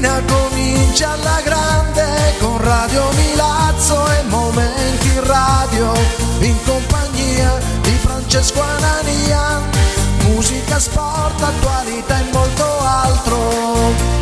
mattina comincia alla grande con Radio Milazzo e Momenti in Radio, in compagnia di Francesco Anania. Musica, sport, attualità e molto altro.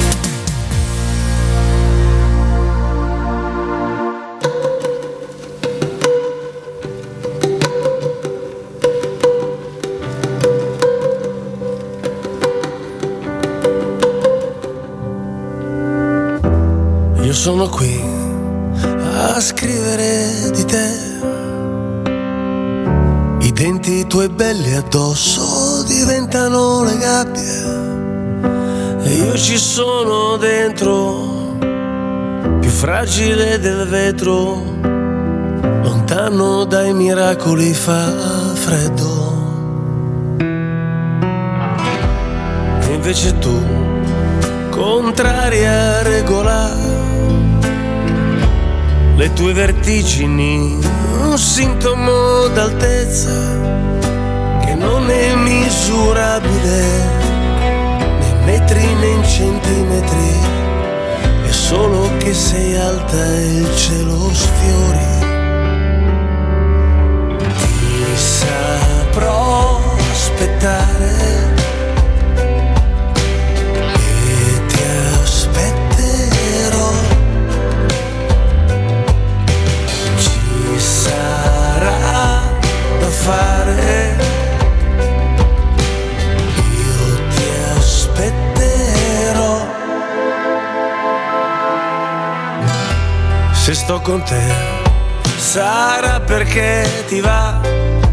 Io sono qui a scrivere di te, i denti tuoi belli addosso diventano le gabbie e io ci sono dentro, più fragile del vetro, lontano dai miracoli fa freddo. E invece tu, contraria regola, le tue vertigini, un sintomo d'altezza che non è misurabile, né in metri né in centimetri, è solo che sei alta e il cielo sfiori. Ti saprò aspettare e ti aspetterò. Sarà da fare, io ti aspetterò. Se sto con te sarà perché ti va,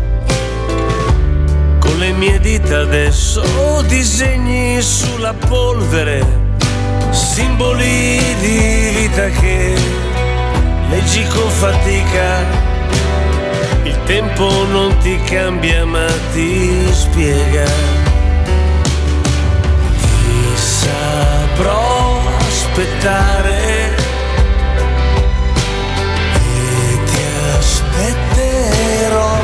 con le mie dita adesso disegni sulla polvere simboli di vita che leggi con fatica. Il tempo non ti cambia ma ti spiega. Ti saprò aspettare e ti aspetterò.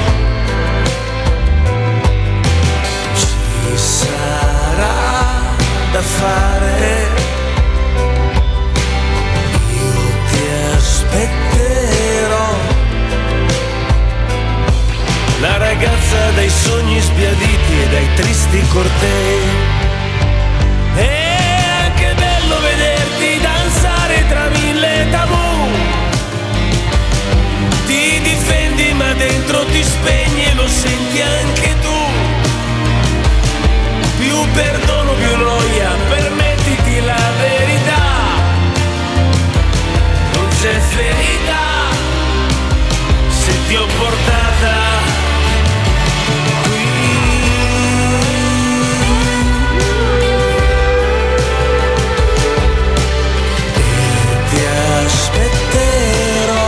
Ci sarà da fare, io ti aspetterò. La ragazza dai sogni sbiaditi e dai tristi cortei. È anche bello vederti danzare tra mille tabù. Ti difendi ma dentro ti spegni e lo senti anche tu. Più perdono più noia, permettiti la verità. Non c'è ferita se ti ho portata. Aspetterò,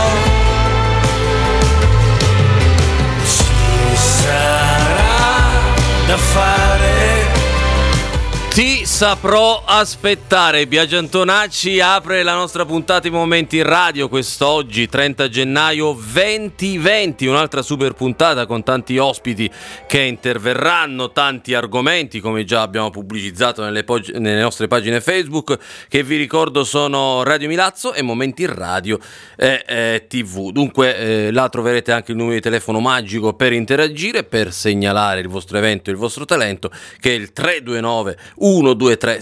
ci sarà da fare. Ti saprò aspettare. Biagio Antonacci apre la nostra puntata in Momenti in Radio quest'oggi 30 gennaio 2020, un'altra super puntata con tanti ospiti che interverranno, tanti argomenti come già abbiamo pubblicizzato nelle nostre pagine Facebook, che vi ricordo sono Radio Milazzo e Momenti in Radio TV. Dunque là troverete anche il numero di telefono magico per interagire, per segnalare il vostro evento e il vostro talento, che è il 329 123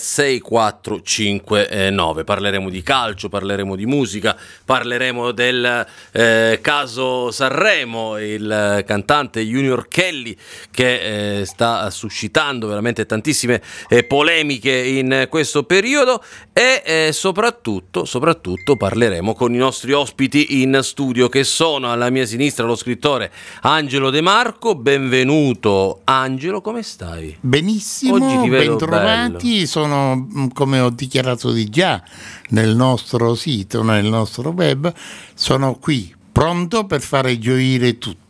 6459. Parleremo di calcio, parleremo di musica, parleremo del caso Sanremo, il cantante Junior Kelly che sta suscitando veramente tantissime polemiche in questo periodo, e soprattutto parleremo con i nostri ospiti in studio, che sono alla mia sinistra lo scrittore Angelo De Marco. Benvenuto Angelo, come stai? Benissimo, oggi ti vedo bentrovati. bello. Sono, come ho dichiarato di già nel nostro sito, nel nostro web, sono qui pronto per fare gioire tutti.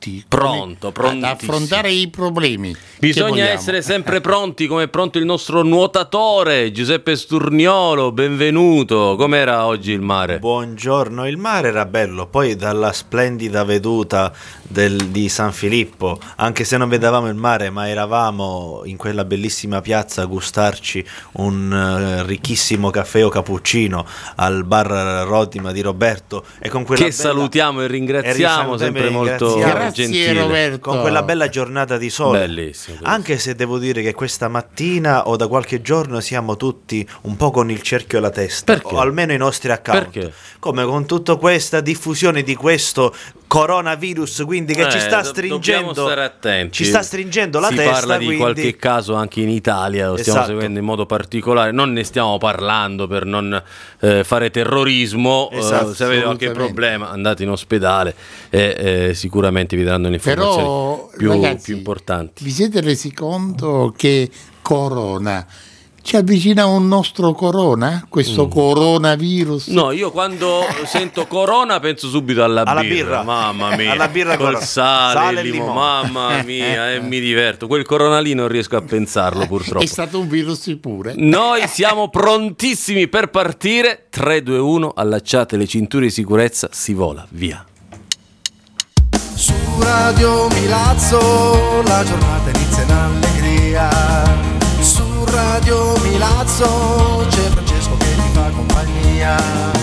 pronti Pronto, ad prontissimo. affrontare i problemi. Bisogna essere sempre pronti, come è pronto il nostro nuotatore Giuseppe Sturniolo. Benvenuto. Com'era oggi il mare? Buongiorno, il mare era bello, poi dalla splendida veduta di San Filippo, anche se non vedevamo il mare, ma eravamo in quella bellissima piazza a gustarci un ricchissimo caffè o cappuccino al bar Rodima di Roberto, e con quella che salutiamo e ringraziamo, sempre molto Grazie, gentile. Roberto. con quella bella giornata di sole. Bellissimo. Anche se devo dire che questa mattina o da qualche giorno siamo tutti un po' con il cerchio alla testa, Perché? o almeno i nostri account. Perché? Come con tutta questa diffusione di questo coronavirus, quindi che ci sta stringendo. Dobbiamo stare attenti. Ci sta stringendo la si testa. parla di quindi... qualche caso anche in Italia, lo stiamo Esatto. seguendo in modo particolare. Non ne stiamo parlando per non fare terrorismo. Esatto, se avete qualche assolutamente. problema, andate in ospedale e sicuramente vi daranno le informazioni Però, ragazzi, più importanti. vi siete resi conto che Corona ci avvicina a un nostro Corona? Questo coronavirus? No, io quando sento Corona penso subito alla birra. Mamma mia, Alla birra col Corona. sale, il e limone. limone. Mamma mia, e mi diverto. Quel Corona lì non riesco a pensarlo, purtroppo. È stato un virus pure. Noi siamo prontissimi per partire. 3, 2, 1, allacciate le cinture di sicurezza, si vola, via. Su Radio Milazzo la giornata inizia in allegria. Su Radio Milazzo c'è Francesco che ti fa compagnia.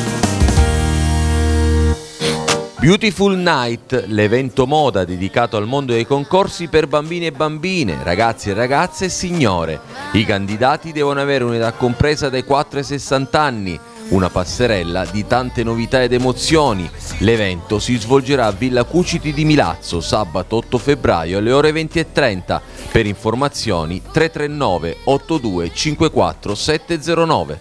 Beautiful Night, l'evento moda dedicato al mondo dei concorsi per bambini e bambine, ragazzi e ragazze e signore. I candidati devono avere un'età compresa dai 4 ai 60 anni. Una passerella di tante novità ed emozioni. L'evento si svolgerà a Villa Cuciti di Milazzo sabato 8 febbraio alle ore 20:30. Per informazioni 339 82 54 709.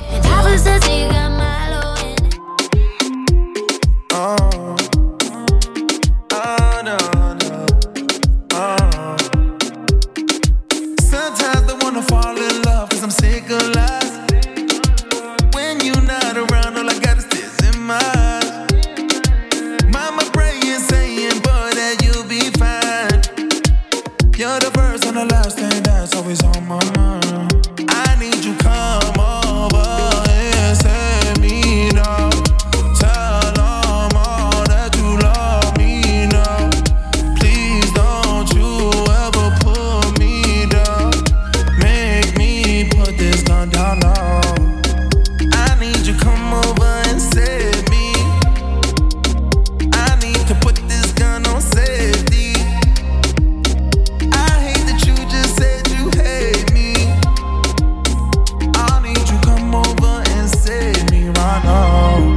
Sometimes I wanna fall in love 'cause I'm sick of lies. When you're not around, all I got is tears in my eyes. Mama praying, saying, boy, that you'll be fine. You're the first and the last thing that's always on my mind. I need you come over and set me down. Tell them all that you love me now. Please don't you ever put me down. Make me put this gun down now. I need you come over and save me. I need to put this gun on safety. I hate that you just said you hate me. I need you come over and save me right now.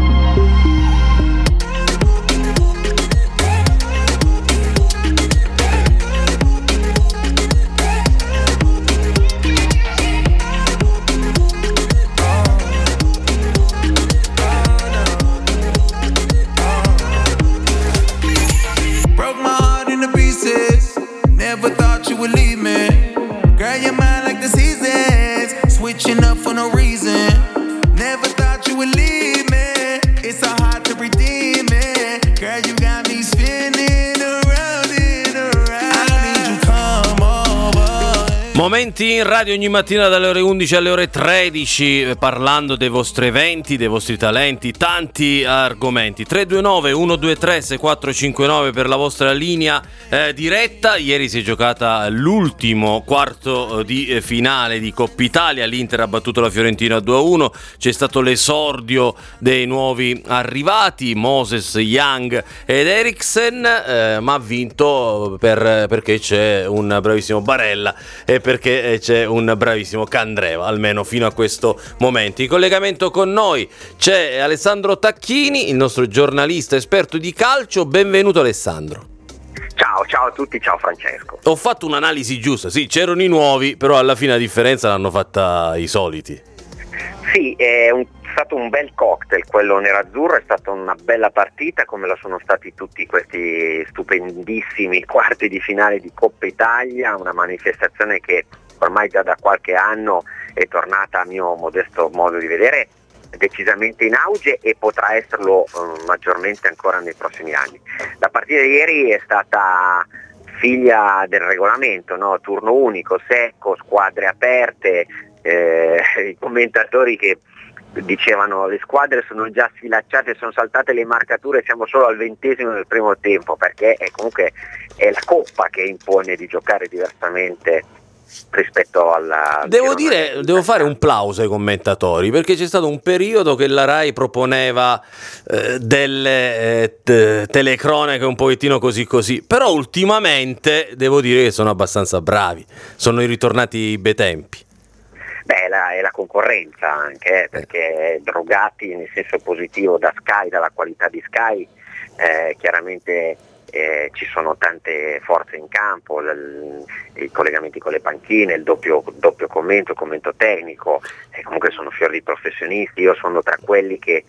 Broke my heart into pieces. Never thought you would leave me. Girl, your mind like the seasons, switching up for no reason. Never thought you would leave me. It's so hard to redeem it. Girl, you got me spinning around and around. I need you come over. Momenti in radio ogni mattina dalle ore 11 alle ore 13, parlando dei vostri eventi, dei vostri talenti, tanti argomenti. 329 123 6459 per la vostra linea diretta. Ieri si è giocata l'ultimo quarto di finale di Coppa Italia, l'Inter ha battuto la Fiorentina 2-1, c'è stato l'esordio dei nuovi arrivati, Moses, Young ed Eriksen, ma ha vinto perché c'è un bravissimo Barella e perché c'è un bravissimo Candreva, almeno fino a questo momento. In collegamento con noi c'è Alessandro Tacchini, il nostro giornalista esperto di calcio. Benvenuto Alessandro. Ciao a tutti, ciao Francesco. Ho fatto un'analisi giusta, sì, c'erano i nuovi, però alla fine la differenza l'hanno fatta i soliti. Sì, è stato un bel cocktail quello nerazzurro, è stata una bella partita come lo sono stati tutti questi stupendissimi quarti di finale di Coppa Italia, una manifestazione che ormai già da qualche anno è tornata, a mio modesto modo di vedere, decisamente in auge e potrà esserlo maggiormente ancora nei prossimi anni. La partita di ieri è stata figlia del regolamento, no? Turno unico, secco, squadre aperte, i commentatori che dicevano le squadre sono già sfilacciate, sono saltate le marcature, siamo solo al 20° del primo tempo, perché comunque è la Coppa che impone di giocare diversamente rispetto alla... Devo fare un plauso ai commentatori, perché c'è stato un periodo che la Rai proponeva delle telecronache un pochettino così, però ultimamente devo dire che sono abbastanza bravi, sono ritornati i bei tempi. Beh, è la concorrenza anche, perché drogati nel senso positivo da Sky, dalla qualità di Sky, chiaramente ci sono tante forze in campo, i collegamenti con le panchine, il doppio commento, il commento tecnico, comunque sono fior di professionisti. Io sono tra quelli che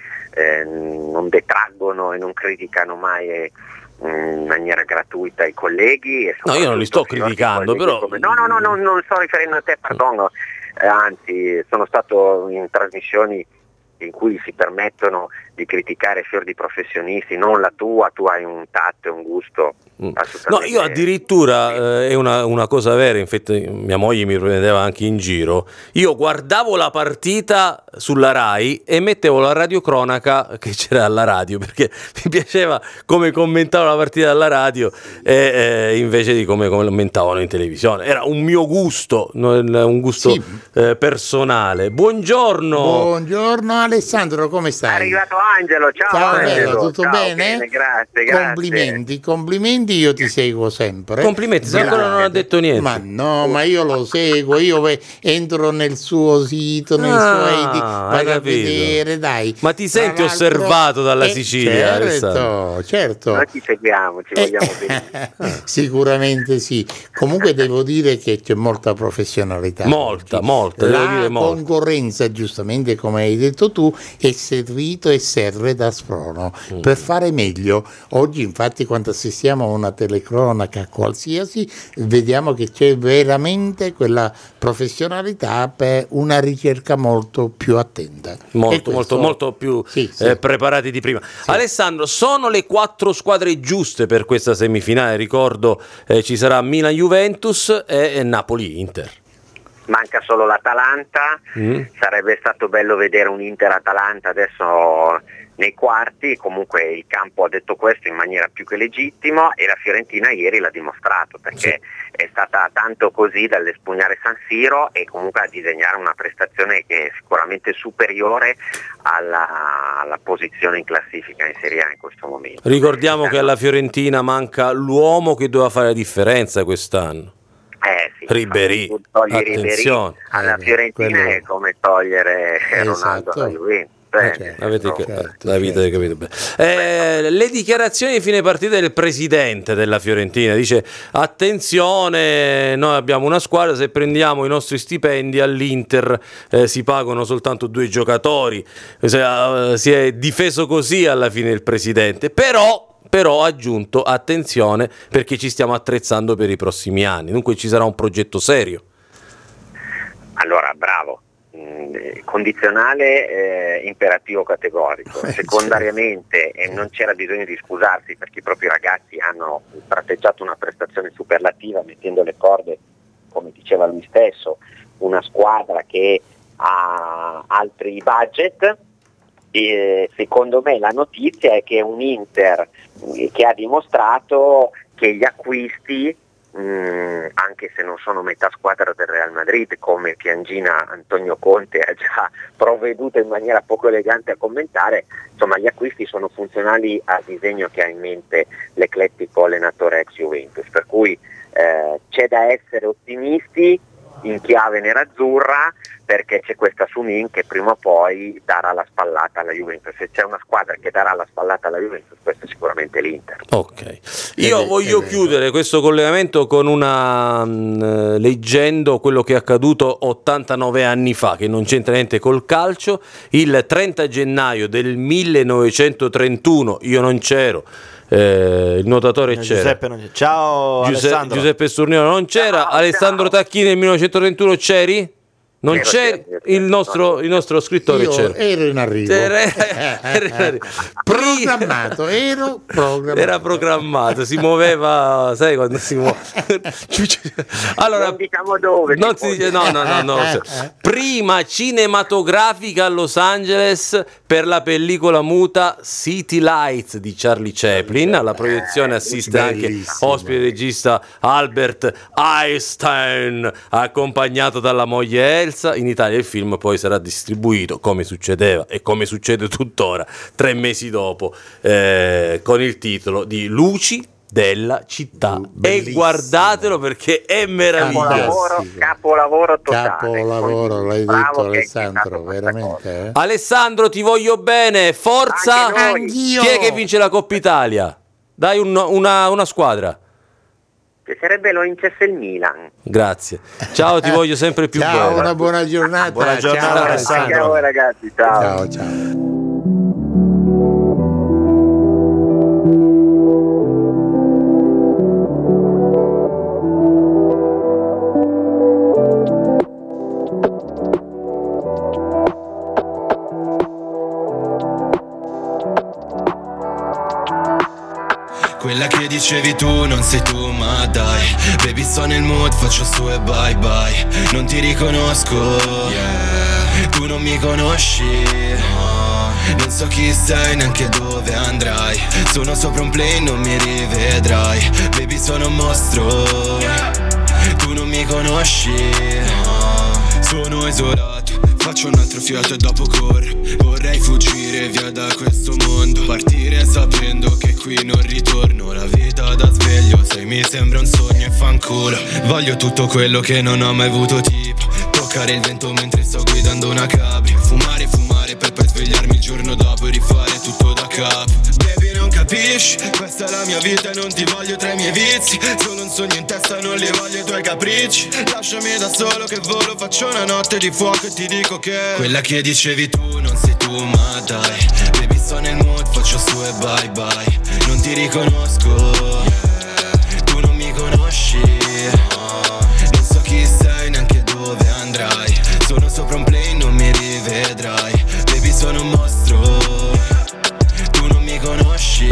non detraggono e non criticano mai in maniera gratuita i colleghi. No, io non li sto criticando, però... No, non sto riferendo a te, perdono. Anzi, sono stato in trasmissioni in cui si permettono di criticare fior di professionisti, non la tua, tu hai un tatto e un gusto No, io addirittura è una cosa vera, infatti mia moglie mi prendeva anche in giro, io guardavo la partita sulla Rai e mettevo la radiocronaca che c'era alla radio, perché mi piaceva come commentavo la partita alla radio invece di come commentavano in televisione. Era un mio gusto, un gusto personale. Buongiorno Alessandro, come stai? È arrivato Angelo, ciao Angelo. Tutto bene? Grazie. Complimenti, io ti seguo sempre. Complimenti, se ancora non ha detto niente. Ma no, ma io lo seguo, io entro nel suo sito, nei suoi vado a vedere, dai. Ma ti senti osservato dalla Sicilia? Certo. Noi ci seguiamo, ci vogliamo bene. Sicuramente sì. Comunque devo dire che c'è molta professionalità. Molta. La concorrenza, giustamente come hai detto tu, è servito e serve da sprono per fare meglio. Oggi infatti quando assistiamo a una telecronaca qualsiasi vediamo che c'è veramente quella professionalità per una ricerca molto più attenta. Molto più preparati di prima. Sì. Alessandro, sono le 4 squadre giuste per questa semifinale, ricordo ci sarà Milan-Juventus e Napoli-Inter. Manca solo l'Atalanta, sarebbe stato bello vedere un Inter-Atalanta adesso nei quarti, comunque il campo ha detto questo in maniera più che legittima e la Fiorentina ieri l'ha dimostrato, perché è stata tanto così dall'espugnare San Siro e comunque a disegnare una prestazione che è sicuramente superiore alla posizione in classifica in Serie A in questo momento. Ricordiamo che alla Fiorentina manca l'uomo che doveva fare la differenza quest'anno. Ribéry, attenzione. Alla Fiorentina è come togliere Ronaldo alla Juventus. Avete capito bene. Le dichiarazioni di fine partita del presidente della Fiorentina dice: attenzione, noi abbiamo una squadra, se prendiamo i nostri stipendi all'Inter si pagano soltanto 2 giocatori. Si è difeso così alla fine il presidente, però ha aggiunto attenzione perché ci stiamo attrezzando per i prossimi anni, dunque ci sarà un progetto serio. Allora, bravo. Condizionale, imperativo categorico. Secondariamente, e non c'era bisogno di scusarsi perché i propri ragazzi hanno tratteggiato una prestazione superlativa mettendo le corde, come diceva lui stesso, una squadra che ha altri budget. E secondo me la notizia è che è un Inter che ha dimostrato che gli acquisti, anche se non sono metà squadra del Real Madrid, come Piangina Antonio Conte ha già provveduto in maniera poco elegante a commentare, insomma gli acquisti sono funzionali al disegno che ha in mente l'eclettico allenatore ex Juventus, per cui c'è da essere ottimisti in chiave nerazzurra, perché c'è questa Sumin che prima o poi darà la spallata alla Juventus. Se c'è una squadra che darà la spallata alla Juventus, questa è sicuramente l'Inter. Ok, io voglio chiudere questo collegamento con leggendo quello che è accaduto 89 anni fa, che non c'entra niente col calcio. Il 30 gennaio del 1931, io non c'ero, il nuotatore c'era, ciao Alessandro. Giuseppe Sturniolo non c'era. Ciao. Alessandro Tacchini nel 1931 c'eri? Non c'è il nostro scrittore. Io ero in arrivo. Programmato. Era programmato, si muoveva, sai quando si muove. Allora, non diciamo dove. Non si dice, no. Prima cinematografica a Los Angeles per la pellicola muta City Lights di Charlie Chaplin. Alla proiezione assiste anche ospite regista Albert Einstein, accompagnato dalla moglie Elsa. In Italia il film poi sarà distribuito, come succedeva e come succede tuttora, 3 mesi dopo, con il titolo di Luci della città. Bellissimo. E guardatelo perché è meraviglioso. Capolavoro totale. Capolavoro, l'hai detto Alessandro, veramente. Alessandro, ti voglio bene, forza. Anch'io. Chi è che vince la Coppa Italia? Dai una squadra. Che sarebbe lo vincesse il Milan. Grazie. Ciao, ti voglio sempre più Ciao, bene. una buona giornata. Buona giornata, Ciao, Alessandro. Ciao ragazzi, ciao. Ciao. Quella che dicevi tu non sei tu, ma dai, baby, sto nel mood, faccio su e bye bye. Non ti riconosco, tu non mi conosci, non so chi sei, neanche dove andrai. Sono sopra un plane, non mi rivedrai. Baby, sono un mostro, tu non mi conosci, sono isolato, faccio un altro fiato e dopo corro. Vorrei fuggire via da questo mondo, partire sapendo che qui non ritorno. La vita da sveglio, sai, mi sembra un sogno e fanculo. Voglio tutto quello che non ho mai avuto, tipo toccare il vento mentre sto guidando una cabri. Fumare per poi svegliarmi il giorno dopo e rifare tutto da capo. Baby, non capisci, questa è la mia vita e non ti voglio tra i miei vizi. Solo un sogno in testa, non li voglio i tuoi capricci. Lasciami da solo che volo, faccio una notte di fuoco e ti dico che quella che dicevi tu non sei tu, ma dai, baby, sto nel mood, faccio su e bye bye. Non ti riconosco, tu non mi conosci, non so chi sei, neanche dove andrai. Sono sopra un plane, non mi rivedrai. Baby, sono un mostro, tu non mi conosci,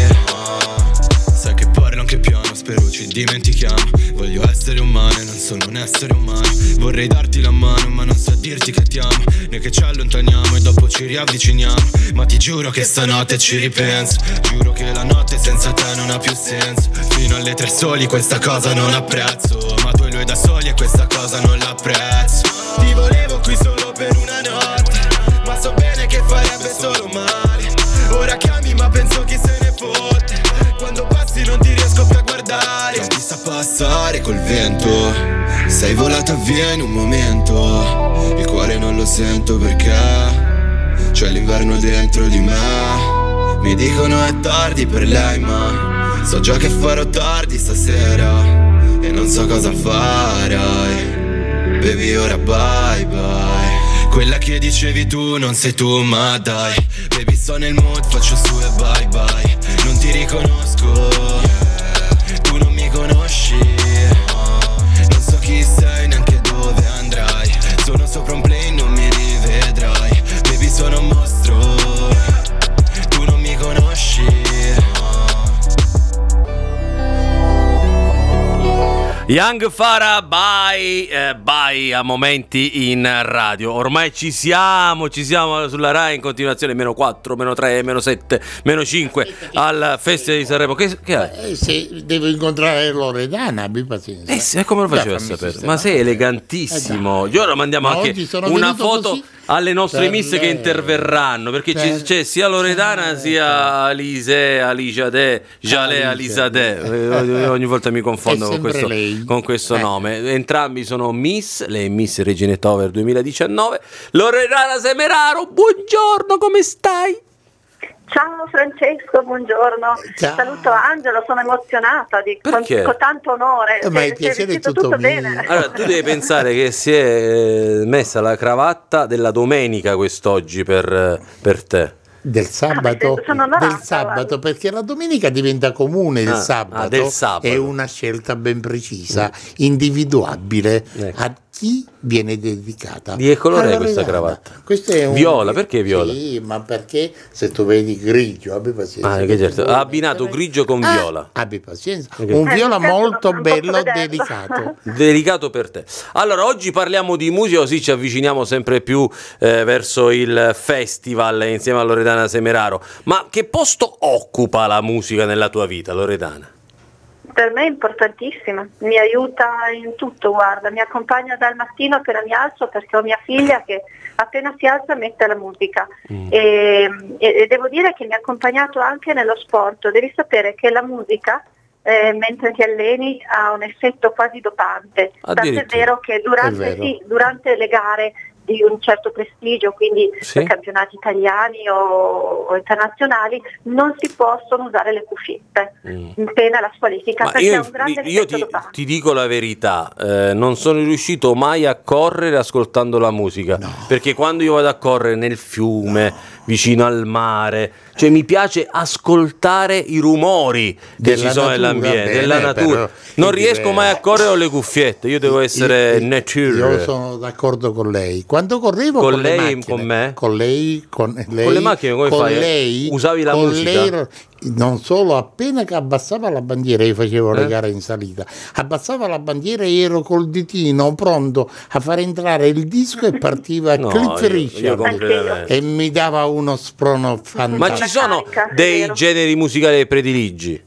sai che parlo anche piano, spero ci dimentichiamo. Voglio essere umano e non sono un essere umano. Vorrei darti la mano ma non so dirti che ti amo, né che ci allontaniamo e dopo ci riavviciniamo. Ma ti giuro che stanotte ci ripenso, giuro che la notte senza te non ha più senso. Fino alle 3 soli questa cosa non apprezzo, ma tu e lui da soli e questa cosa non l'apprezzo. Ti volevo qui solo per una notte, ma so bene che farebbe solo male. Ora chiami ma penso chi se ne fotte, quando passi non ti riesco più a guardare. Non ti sa passare col vento, sei volata via in un momento. Il cuore non lo sento perché c'è l'inverno dentro di me. Mi dicono è tardi per lei ma so già che farò tardi stasera e non so cosa farai. Baby, ora bye bye. Quella che dicevi tu non sei tu, ma dai, baby, sto nel mood, faccio su e bye bye. Non ti riconosco, tu non mi conosci, non so chi sei, neanche dove andrai. Sono sopra un plane, non mi rivedrai. Baby, sono un mostro, tu non mi conosci. Young Farah, bye a momenti in radio. Ormai ci siamo sulla Rai in continuazione. -4, -3, -7, -5 al Festival di Sanremo. Che hai? Se devo incontrare Loredana, abbi pazienza. Sì, come lo facevo a sapere? Ma sei elegantissimo. Ora mandiamo anche una foto così alle nostre miss che interverranno, perché c'è sia Loredana sia Alicia De, Jalè Alisa De. Ogni volta mi confondo con questo nome. Entrambi sono miss, lei è miss Reginetta Over 2019. Loredana Semeraro, buongiorno, come stai? Ciao Francesco, buongiorno. Ciao. Saluto Angelo, sono emozionata con tanto onore. Ma il piacere è tutto mio. Bene. Allora, tu devi pensare che si è messa la cravatta della domenica quest'oggi per te. Del sabato, perché la domenica diventa comune, del sabato del sabato. È una scelta ben precisa, individuabile, chi viene dedicata? Di che colore alla è questa Loredana. cravatta? Questo è Viola, perché viola? Sì, ma perché se tu vedi grigio, abbi pazienza. Che certo. Ha abbinato grigio con viola. Abbi pazienza. Ok. Un viola certo, molto non posso bello, vederlo. delicato. Delicato per te. Allora, oggi parliamo di musica, così ci avviciniamo sempre più verso il festival insieme a Loredana Semeraro. Ma che posto occupa la musica nella tua vita, Loredana? Per me è importantissima, mi aiuta in tutto, guarda, mi accompagna dal mattino appena mi alzo, perché ho mia figlia che appena si alza mette la musica e devo dire che mi ha accompagnato anche nello sport. Devi sapere che la musica mentre ti alleni ha un effetto quasi dopante, tant'è Addirittura. vero che durante le gare di un certo prestigio, quindi Sì. campionati italiani o internazionali, non si possono usare le cuffiette, in pena la squalifica, Ma perché ha io, un grande io effetto dopante. ti dico la verità, non sono riuscito mai a correre ascoltando la musica, perché quando io vado a correre nel fiume, vicino al mare, cioè mi piace ascoltare i rumori che Della ci sono natura, nell'ambiente, bene, della natura. però Non è riesco mai a diverso. correre con le cuffiette, io devo essere Io nature. sono d'accordo con lei. Quando correvo Con con, le lei, macchine, con me? con lei, con lei, Con le macchine come con fai? lei, Usavi la con musica? lei, non solo, appena che abbassava la bandiera, io facevo le gare in salita, abbassava la bandiera e ero col ditino pronto a far entrare il disco e partiva No, Cliff io Richard completamente. e mi dava uno sprono fantastico. Ma ci sono carica, è dei vero. generi musicali prediligi?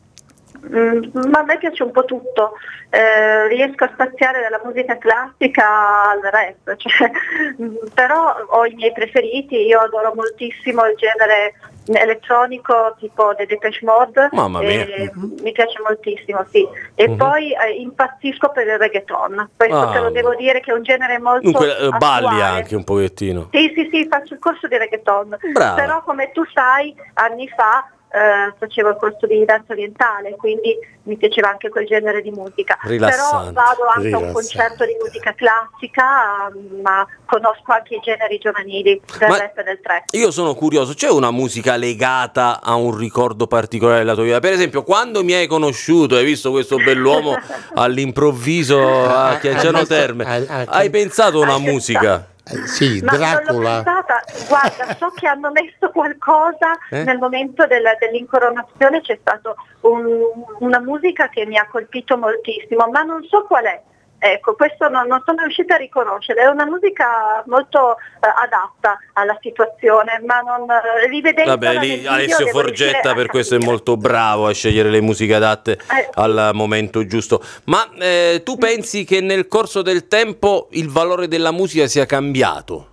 Ma a me piace un po' tutto, riesco a spaziare dalla musica classica al rap, cioè, però ho i miei preferiti, io adoro moltissimo il genere elettronico tipo The Depeche Mode, Mamma mia. mi piace moltissimo, sì, e poi impazzisco per il reggaeton, questo te lo devo dire che è un genere molto Dunque balli attuale. anche un pochettino. Sì, faccio il corso di reggaeton, Brava. però come tu sai anni fa facevo il corso di danza orientale, quindi mi piaceva anche quel genere di musica. Rilassante. Però vado anche a un Rilassante. concerto di musica classica, ma conosco anche i generi giovanili del Ma rap e del trap. io sono curioso, c'è una musica legata a un ricordo particolare della tua vita? Per esempio, quando mi hai conosciuto, hai visto questo bell'uomo all'improvviso a Chianciano Terme, hai pensato a una musica? Sì, Ma non l'ho Dracula. pensata, guarda, so che hanno messo qualcosa nel momento dell'incoronazione, c'è stato una musica che mi ha colpito moltissimo, ma non so qual è. Ecco, questo non sono riuscita a riconoscere, è una musica molto adatta alla situazione, ma non rivedendola Vabbè, nel lì video Alessio devo riuscire Forgetta a per questo è capire. molto bravo a scegliere le musiche adatte Sì. al momento giusto. Ma tu pensi che nel corso del tempo il valore della musica sia cambiato?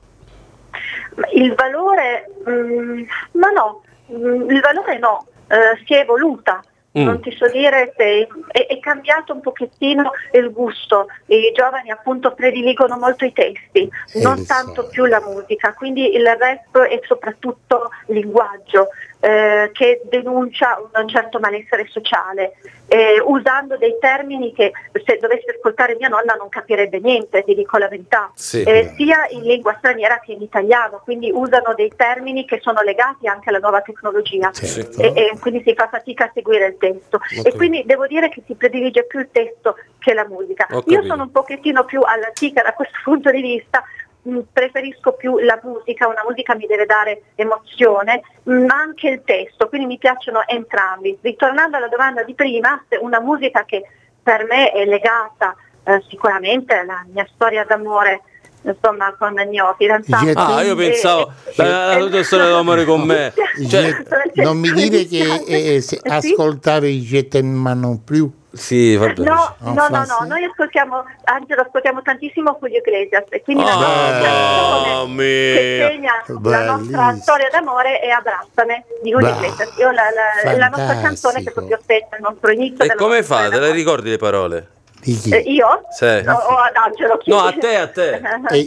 Il valore, ma no, il valore no, si è evoluta. Non ti so dire se è cambiato un pochettino il gusto, i giovani appunto prediligono molto i testi, non tanto più la musica, quindi il rap è soprattutto linguaggio che denuncia un certo malessere sociale, usando dei termini che se dovessi ascoltare mia nonna non capirebbe niente, ti dico la verità, Sì. sia in lingua straniera che in italiano, quindi usano dei termini che sono legati anche alla nuova tecnologia. Certo. E quindi si fa fatica a seguire il testo e quindi devo dire che si predilige più il testo che la musica. Ho Io capito. sono un pochettino più all'antica da questo punto di vista, preferisco più la musica, una musica mi deve dare emozione, ma anche il testo, quindi mi piacciono entrambi. Ritornando alla domanda di prima, se una musica che per me è legata sicuramente alla mia storia d'amore, insomma, con il mio fidanzato. Ah, io pensavo la tua storia d'amore con me. Cioè, Non mi dire che Sì. ascoltavi i Je t'aime non più. sì, vabbè. No, En no, français? noi ascoltiamo, Angelo, ascoltiamo tantissimo Julio Iglesias e quindi la Mamma canzone che mia. segna la nostra Bellissimo. storia d'amore è Abbracciami di Julio Bravo. Iglesias. Io la nostra canzone che proprio aspetta il nostro inizio. E della come nostra fa? storia Te le d'amore. ricordi le parole? Di chi? Io? Sì. O ad Angelo chiedi? No, a te.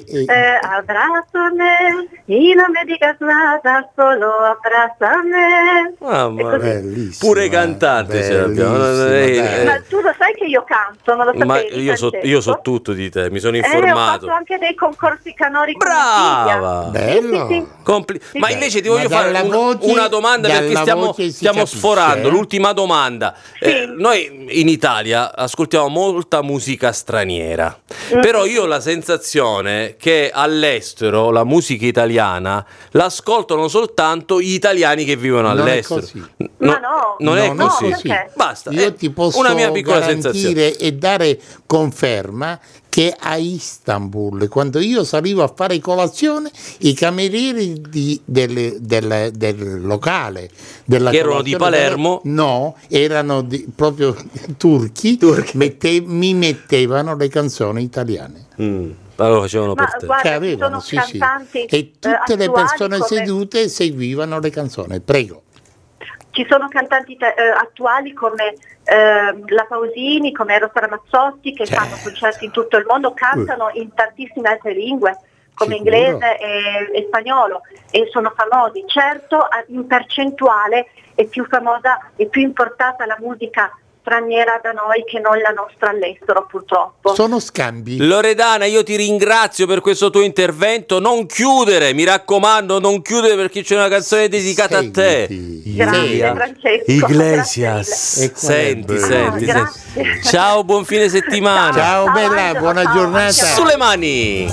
Abbracciami y no me digas nada, solo abbracciami. Mamma mia. Bellissimo. Pure cantante ce l'abbiamo. Bellissimo, Ma tu lo sai che io canto, non lo Ma sapevi? io so Francesco? tutto di te, mi sono Ho informato. fatto anche dei concorsi canori con mia Brava! Bello. Sì. Ma invece ti voglio Ma fare dalla voce- una domanda perché dalla stiamo voce si stiamo capisce, sforando. eh? L'ultima domanda. Sì. Noi in Italia ascoltiamo molta musica straniera. Però io ho la sensazione che all'estero la musica italiana l'ascoltano soltanto gli italiani che vivono all'estero. Ma no, non è così. perché? Basta. Io ti posso una mia piccola sensazione. garantire e dare conferma che a Istanbul, quando io salivo a fare colazione, i camerieri del locale della che erano di Palermo, no, erano proprio turchi. Mi mettevano le canzoni italiane. Allora facevano per te. Guarda, Che avevano, ci sono cantanti e tutte le attuali persone come- sedute seguivano le canzoni. Prego. Ci sono cantanti attuali come la Pausini, come Eros Ramazzotti, che fanno concerti in tutto il mondo, cantano in tantissime altre lingue, come Sicuro. inglese e spagnolo, e sono famosi. Certo, in percentuale è più famosa e più importata la musica straniera da noi che non la nostra all'estero, purtroppo. Sono scambi. Loredana, io ti ringrazio per questo tuo intervento. Non chiudere, mi raccomando, non chiudere, perché c'è una canzone dedicata a te. Grazie, Francesco. Iglesias. E qual è Senti, bello? senti. Grazie. Ciao, buon fine settimana. Ciao bella, Angelo, buona ciao, giornata. Sulle mani.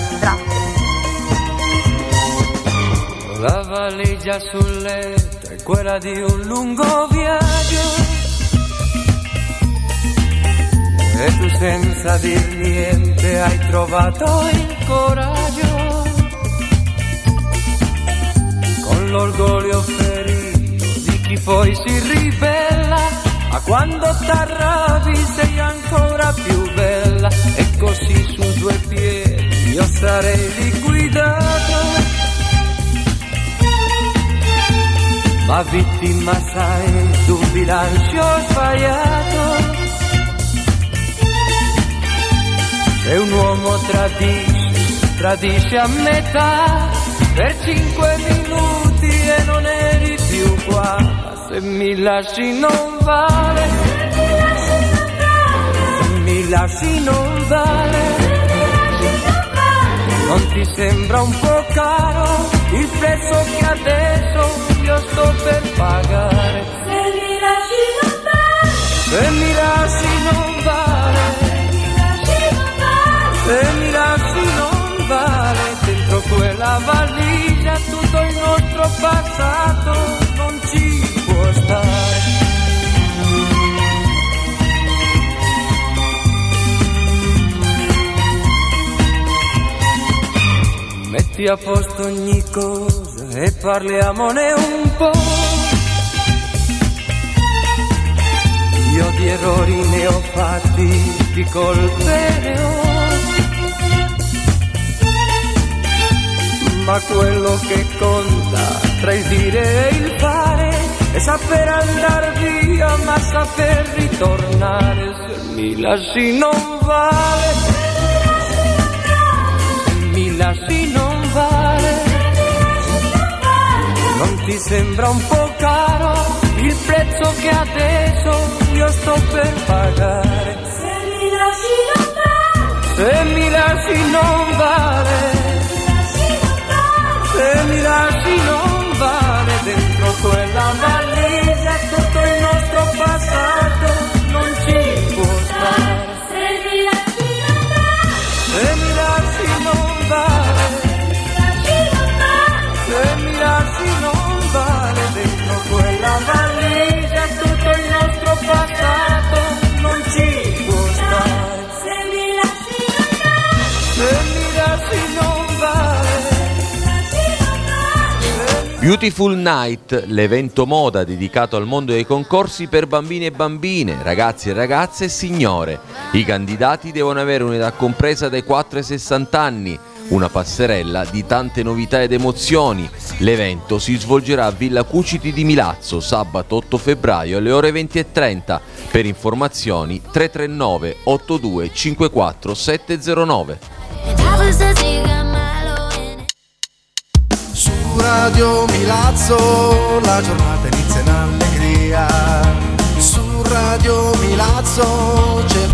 La valigia sul letto è quella di un lungo viaggio e tu senza dir niente hai trovato il coraggio, con l'orgoglio ferito di chi poi si ribella, ma quando t'arrabbi sei ancora più bella, e così su due piedi io sarei liquidato, ma vittima sai d'un bilancio sbagliato. Se un uomo tradisce a metà per 5 minuti e non eri più qua, ma se mi lasci non vale, se mi lasci non vale, non ti sembra un po' caro il prezzo che adesso io sto per pagare? Se mi lasci non vale, se mi lasci non vale, se mi lasci non vale, dentro quella valigia tutto il nostro passato non ci può stare. Metti a posto ogni cosa e parliamone un po'. Io di errori ne ho fatti, di colpe ne ho, ma quello che conta tra il dire e il fare è saper andare via ma saper ritornare. Se mi lasci non vale, se mi lasci non vale, non ti sembra un po' caro il prezzo che adesso io sto per pagare? Se mi lasci non vale, se mi lasci non vale, se mi lasci non vale, dentro quella valigia tutto il nostro passato non ci può stare. Se mi lasci non vale, se mi lasci non vale, se mi lasci non vale, dentro quella valigia tutto il nostro passato non ci può stare. Se mi lasci non vale, se mi lasci non vale. Beautiful Night, l'evento moda dedicato al mondo dei concorsi per bambini e bambine, ragazzi e ragazze e signore. I candidati devono avere un'età compresa dai 4 ai 60 anni, una passerella di tante novità ed emozioni. L'evento si svolgerà a Villa Cuciti di Milazzo, sabato 8 febbraio alle ore 20:30. Per informazioni 339 82 54 709. Su Radio Milazzo la giornata inizia in allegria. Su Radio Milazzo c'è